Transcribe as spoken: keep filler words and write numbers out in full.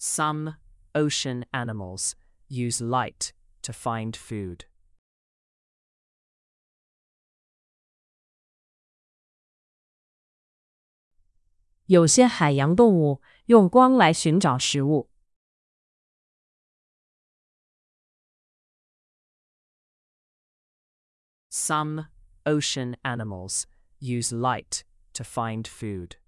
Some ocean animals use light to find food. 有些海洋动物用光来寻找食物。 Some ocean animals use light to find food.